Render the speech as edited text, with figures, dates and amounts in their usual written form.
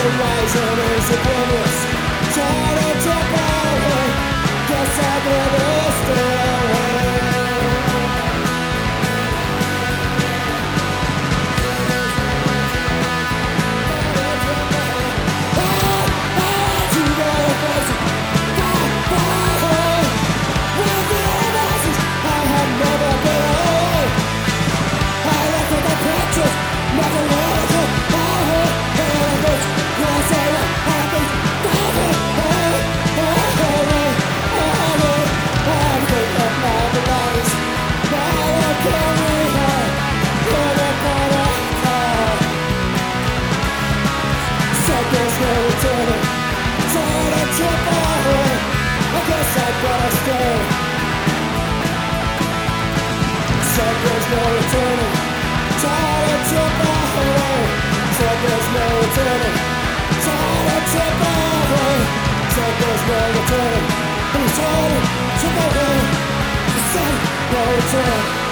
horizon is oblivious. Trying to power, guess I'd rather stay away. There's no returning, tired of tripping. I guess I gotta stay. Said there's no returning, tired of tripping. Said there's no returning, tired of tripping. Said there's no returning, but he's tired of tripping. Said no return.